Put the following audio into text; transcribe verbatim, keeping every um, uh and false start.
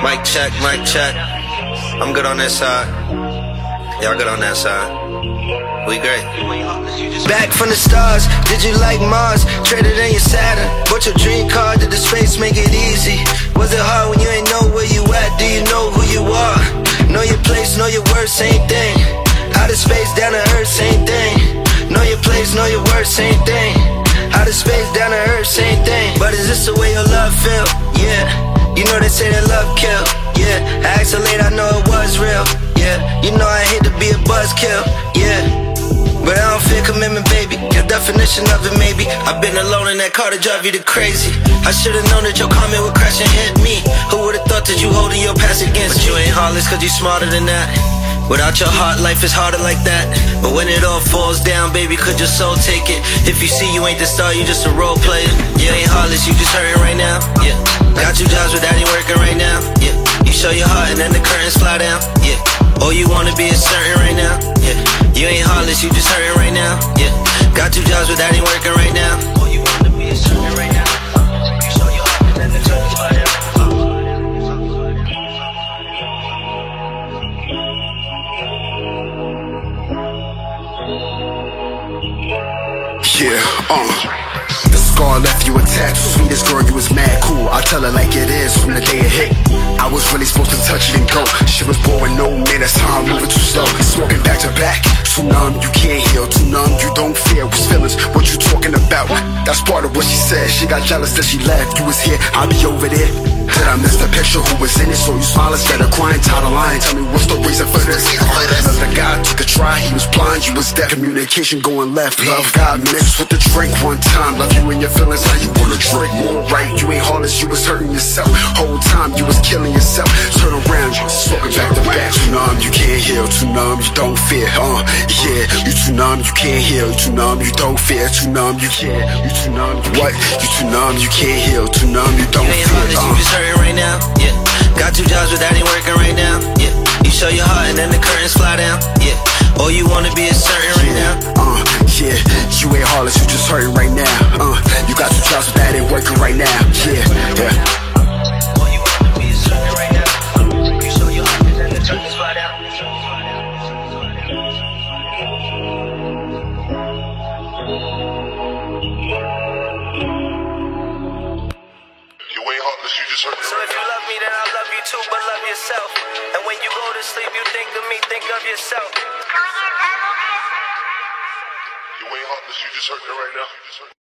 Mic check, mic check. I'm good on that side. Y'all good on that side. We great. Back from the stars, did you like Mars? Traded in your Saturn. Bought your dream car, did the space make it easy? Was it hard when you ain't know where you at? Do you know who you are? Know your place, know your worth, same thing. Outer space, down to earth, same thing. Know your place, know your worth, same thing. Outer space, down to earth, same thing. But is this the way your love feel? Yeah. You know they say that love kill. Yeah. I asked her late, I know it was real. Yeah. You know I hate to be a buzzkill. Yeah. But I don't fear commitment, baby. Your definition of it, maybe. I've been alone in that car to drive you to crazy. I should've known that your comment would crash and hit me. Who would've thought that you holding your past against me? But you ain't heartless cause you smarter than that. Without your heart, life is harder like that. But when it all falls down, baby, could your soul take it? If you see you ain't the star, you just a role player. You ain't heartless, you just hurting right now. Yeah. Got two jobs, but that ain't working right now. Yeah. You show your heart and then the curtains fly down. Yeah. All you wanna be is certain right now. Yeah. You ain't heartless, you just hurting right now. Yeah. Got two jobs, but that ain't working right now. All you wanna be is certain right now. You show your heart and then the curtains fly down. Yeah, uh the scar left you intact. Sweetest girl, you was mad cool. I tell her like it is from the day it hit. I was really supposed to touch it and go. She was bored, no minutes, time moving too slow. Smoking back to back, too numb, you can't heal. Too numb, you don't fear. What's feelings, what you talking about? That's part of what she said. She got jealous that she left. You was here, I'll be over there. Did I miss the picture? Who was in it? So you smile instead of crying, tired of lying. Tell me what's the reason for this? Another guy took a try, he was blind, you was deaf. Communication going left. Love got mixed with the drink one time. Love you and your feelings, how you wanna drink more right? You ain't heartless, you was hurting yourself. Whole time you was killing yourself. Turn around, you was smoking back to back. Too numb, you can't heal. Too numb, you don't fear. Uh, yeah, you too numb, you can't heal. You too numb, you don't fear. Too numb, you can't. You too numb, you what? You too numb, you can't heal. Too numb, you don't you ain't fear. Heartless, uh. you just hurting right now. Yeah. Got two jobs, but that ain't working right now. Yeah. You show your heart and then the curtains fly down. Yeah. All you wanna be is certain right yeah, now. Uh, yeah, you ain't heartless, you just hurting right now. Uh, you got two jobs, but that ain't working right now. Yeah, yeah. All you wanna be is certain right now. You show your heart and then the curtains fly down. You ain't heartless, you just hurt. So if you love me, then I love you too, but love yourself. And when you go to sleep, you think of me, think of yourself. You ain't heartless, you just hurt right now.